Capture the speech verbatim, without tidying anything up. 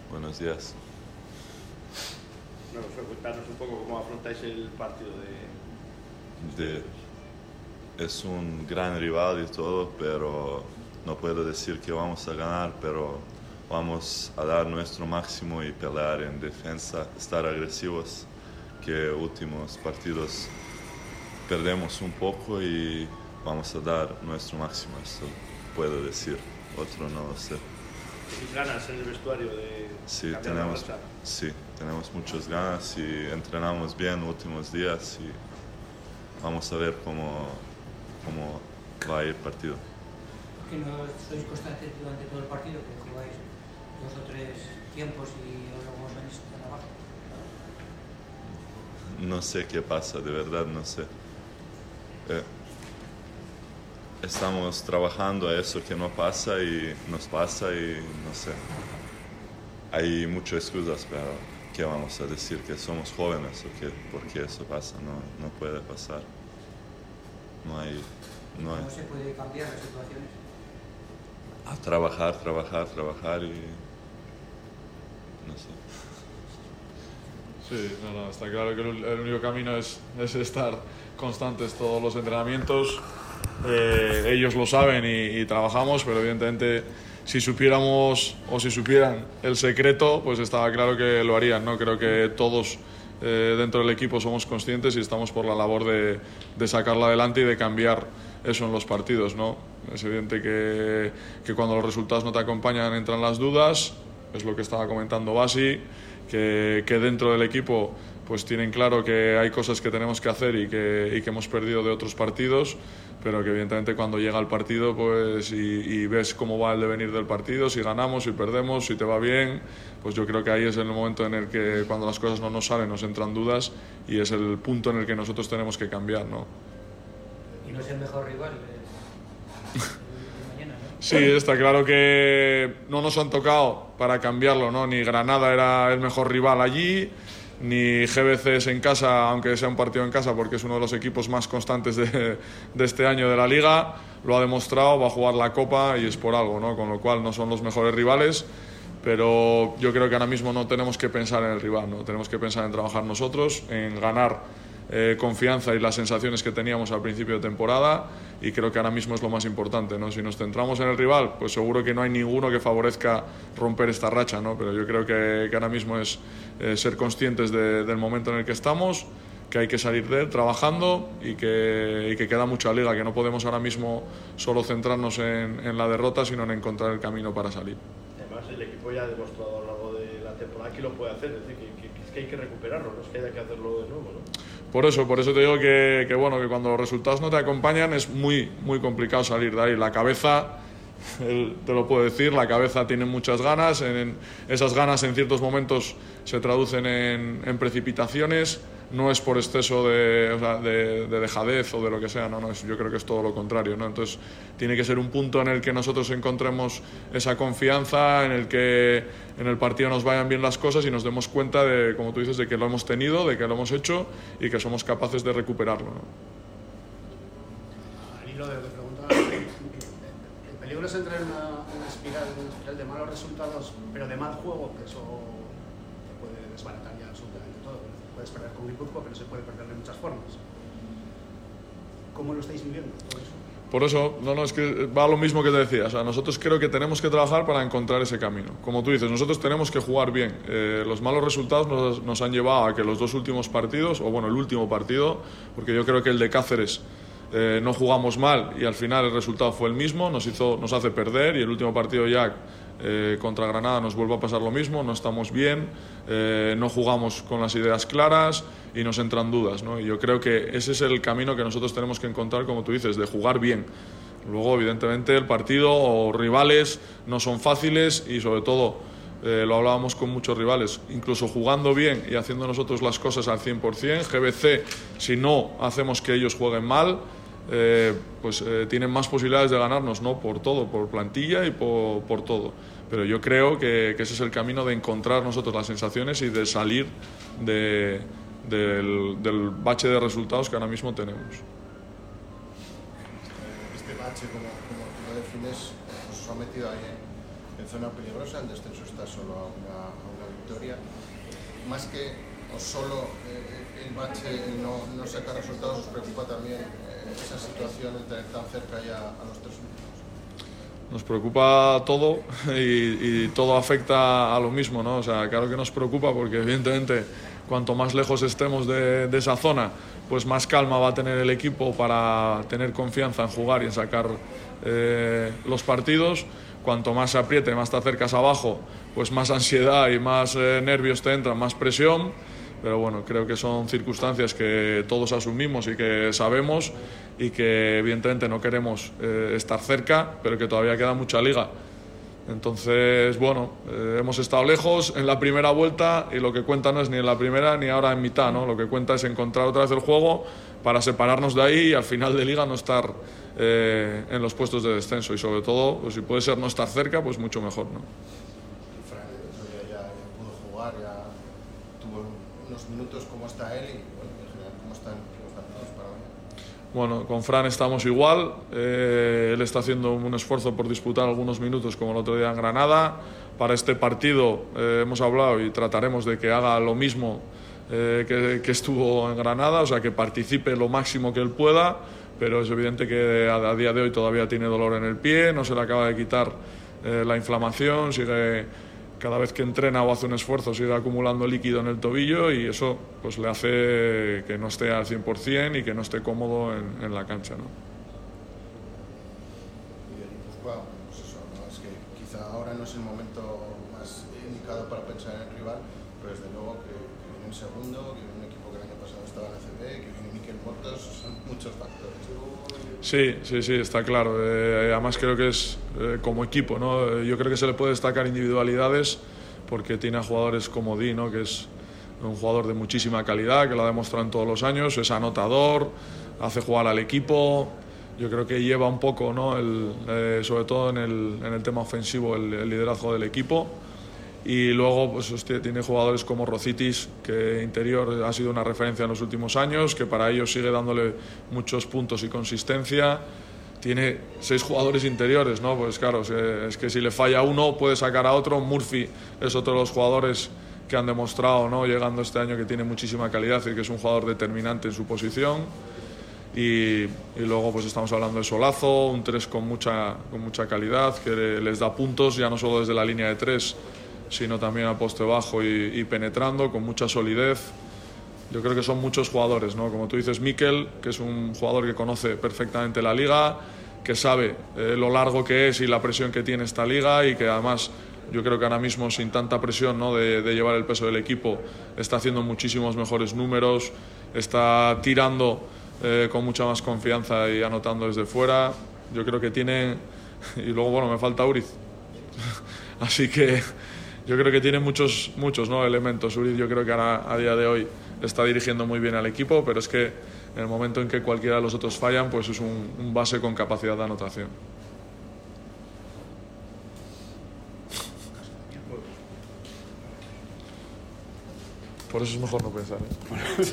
Buenos días. Bueno, fue contarnos un poco cómo afrontáis el partido de... de... Es un gran rival y todo, pero no puedo decir que vamos a ganar, pero vamos a dar nuestro máximo y pelear en defensa, estar agresivos, que últimos partidos perdemos un poco y vamos a dar nuestro máximo, eso puedo decir, otro no lo sé. ¿Y ganas en el vestuario de Sí, cambiar tenemos, la racha? sí, tenemos muchas ganas y entrenamos bien los últimos días y vamos a ver cómo, cómo va a ir el partido. ¿Por qué no sois constantes durante todo el partido, que jugáis dos o tres tiempos y luego os venís tan abajo? No sé qué pasa, de verdad no sé. Eh, estamos trabajando a eso que no pasa y nos pasa y no sé. Hay muchas excusas, pero ¿qué vamos a decir? ¿Que somos jóvenes o qué? ¿Por qué eso pasa? No, no puede pasar. No hay... No hay. ¿Cómo se puede cambiar las situaciones? A trabajar, trabajar, trabajar y... no sé. Sí, no, no, está claro que el, el único camino es, es estar constantes todos los entrenamientos. Eh, ellos lo saben y, y trabajamos, pero evidentemente si supiéramos o si supieran el secreto, pues estaba claro que lo harían, ¿no? Creo que todos eh, dentro del equipo somos conscientes y estamos por la labor de, de sacarla adelante y de cambiar eso en los partidos, ¿no? Es evidente que, que cuando los resultados no te acompañan entran las dudas, es lo que estaba comentando Basi, que, que dentro del equipo pues tienen claro que hay cosas que tenemos que hacer y que, y que hemos perdido de otros partidos, pero que evidentemente cuando llega el partido pues y, y ves cómo va el devenir del partido, si ganamos, si perdemos, si te va bien, pues yo creo que ahí es el momento en el que cuando las cosas no nos salen nos entran dudas y es el punto en el que nosotros tenemos que cambiar, ¿no? Y no es el mejor rival eh, de mañana, ¿no? Sí, está claro que no nos han tocado para cambiarlo, ¿no? Ni Granada era el mejor rival allí, ni G B C es en casa, aunque sea un partido en casa, porque es uno de los equipos más constantes de, de este año de la Liga, lo ha demostrado, va a jugar la Copa y es por algo, ¿no? Con lo cual no son los mejores rivales, pero yo creo que ahora mismo no tenemos que pensar en el rival, ¿no? Tenemos que pensar en trabajar nosotros, en ganar eh, confianza y las sensaciones que teníamos al principio de temporada, y creo que ahora mismo es lo más importante, ¿no? Si nos centramos en el rival, pues seguro que no hay ninguno que favorezca romper esta racha, ¿no? Pero yo creo que, que ahora mismo es eh, ser conscientes de, del momento en el que estamos, que hay que salir de él trabajando y que, y que queda mucha liga, que no podemos ahora mismo solo centrarnos en, en la derrota, sino en encontrar el camino para salir. Además, el equipo ya ha demostrado a lo largo de la temporada que lo puede hacer, es decir, que, que, que es que hay que recuperarlo, no es que haya que hacerlo de nuevo, ¿no? Por eso, por eso te digo que, que, bueno, que cuando los resultados no te acompañan es muy, muy complicado salir de ahí. La cabeza, el, te lo puedo decir, la cabeza tiene muchas ganas, en, en, esas ganas en ciertos momentos se traducen en, en precipitaciones, no es por exceso de, o sea, de, de dejadez o de lo que sea, no, no, es, yo creo que es todo lo contrario, ¿no? Entonces tiene que ser un punto en el que nosotros encontremos esa confianza, en el que en el partido nos vayan bien las cosas y nos demos cuenta de, como tú dices, de que lo hemos tenido, de que lo hemos hecho y que somos capaces de recuperarlo, ¿no? Al hilo de lo que preguntaba, el peligro es entrar en una, una, espiral, una espiral de malos resultados, pero de mal juego, que eso te puede desbaratar ya absolutamente todo. Puedes perder con Guipúzcoa, pero se puede perder de muchas formas. ¿Cómo lo estáis viviendo todo eso? Por eso, no, no, es que va a lo mismo que te decía. O sea, nosotros creo que tenemos que trabajar para encontrar ese camino. Como tú dices, nosotros tenemos que jugar bien. Eh, los malos resultados nos, nos han llevado a que los dos últimos partidos, o bueno, el último partido, porque yo creo que el de Cáceres eh, no jugamos mal y al final el resultado fue el mismo, nos, hizo, nos hace perder, y el último partido ya eh, contra Granada nos vuelve a pasar lo mismo, no estamos bien, eh, no jugamos con las ideas claras y nos entran dudas, ¿no? Y yo creo que ese es el camino que nosotros tenemos que encontrar, como tú dices, de jugar bien. Luego, evidentemente, el partido o rivales no son fáciles y, sobre todo, eh, lo hablábamos con muchos rivales, incluso jugando bien y haciendo nosotros las cosas al cien por cien, G B C, si no hacemos que ellos jueguen mal, eh, pues eh, tienen más posibilidades de ganarnos, ¿no? Por todo, por plantilla y por, por todo. Pero yo creo que, que ese es el camino de encontrar nosotros las sensaciones y de salir de, del, del bache de resultados que ahora mismo tenemos. Este bache, como, como tú lo defines, os ha metido ahí en, en zona peligrosa, el descenso está solo a una, a una victoria. Más que o solo eh, el bache, el no, no sacar resultados, ¿os preocupa también eh, esa situación, el tener tan cerca ya a los tres últimos? Nos preocupa todo y, y todo afecta a lo mismo, ¿no? O sea, claro que nos preocupa porque evidentemente cuanto más lejos estemos de, de esa zona, pues más calma va a tener el equipo para tener confianza en jugar y en sacar eh, los partidos. Cuanto más se apriete, más te acercas abajo, pues más ansiedad y más eh, nervios te entran, más presión. Pero bueno, creo que son circunstancias que todos asumimos y que sabemos y que evidentemente no queremos eh, estar cerca, pero que todavía queda mucha liga. Entonces, bueno, eh, hemos estado lejos en la primera vuelta y lo que cuenta no es ni en la primera ni ahora en mitad, ¿no? Lo que cuenta es encontrar otra vez el juego para separarnos de ahí y al final de liga no estar eh, en los puestos de descenso y sobre todo, pues, si puede ser no estar cerca, pues mucho mejor, ¿no? Fran, el otro día ya, ya pudo jugar, ya tuvo unos minutos. ¿Cómo está él y bueno, en general cómo están los partidos para hoy? Bueno, con Fran estamos igual, eh, él está haciendo un esfuerzo por disputar algunos minutos como el otro día en Granada. Para este partido eh, hemos hablado y trataremos de que haga lo mismo eh, que, que estuvo en Granada, o sea, que participe lo máximo que él pueda, pero es evidente que a, a día de hoy todavía tiene dolor en el pie, no se le acaba de quitar eh, la inflamación, sigue... Cada vez que entrena o hace un esfuerzo sigue acumulando líquido en el tobillo y eso pues le hace que no esté al cien por cien y que no esté cómodo en, en la cancha, ¿no? Y el Guipúzcoa, pues eso, ¿no? Es que quizá ahora no es el momento más indicado para pensar en el rival, pero desde luego que, que viene un segundo, que viene un equipo que el año pasado estaba en A C B, que viene Mikel Portos, son muchos factores. Sí, sí, sí, está claro. Eh, además creo que es eh, como equipo, ¿no? Yo creo que se le puede destacar individualidades porque tiene a jugadores como Di, ¿no? Que es un jugador de muchísima calidad, que lo ha demostrado en todos los años, es anotador, hace jugar al equipo. Yo creo que lleva un poco, ¿no? El, eh, sobre todo en el, en el tema ofensivo, el, el liderazgo del equipo. Y luego pues, hostia, tiene jugadores como Rocitis, que interior ha sido una referencia en los últimos años, que para ellos sigue dándole muchos puntos y consistencia. Tiene seis jugadores interiores, ¿no? Pues claro, es que si le falla uno puede sacar a otro. Murphy es otro de los jugadores que han demostrado, ¿no? Llegando este año, que tiene muchísima calidad y que es un jugador determinante en su posición. Y, y luego pues estamos hablando de Solazo, un tres con mucha, con mucha calidad, que les da puntos ya no solo desde la línea de tres, sino también a poste bajo y, y penetrando, con mucha solidez. Yo creo que son muchos jugadores, ¿no? Como tú dices, Mikel, que es un jugador que conoce perfectamente la liga, que sabe eh, lo largo que es y la presión que tiene esta liga y que además yo creo que ahora mismo sin tanta presión, ¿no? de, de llevar el peso del equipo está haciendo muchísimos mejores números, está tirando eh, con mucha más confianza y anotando desde fuera. Yo creo que tiene... Y luego, bueno, me falta Uriz. Así que... Yo creo que tiene muchos, muchos ¿no? elementos. Uriz yo creo que ahora, a día de hoy está dirigiendo muy bien al equipo, pero es que en el momento en que cualquiera de los otros fallan, pues es un, un base con capacidad de anotación. Por eso es mejor no pensar, ¿eh?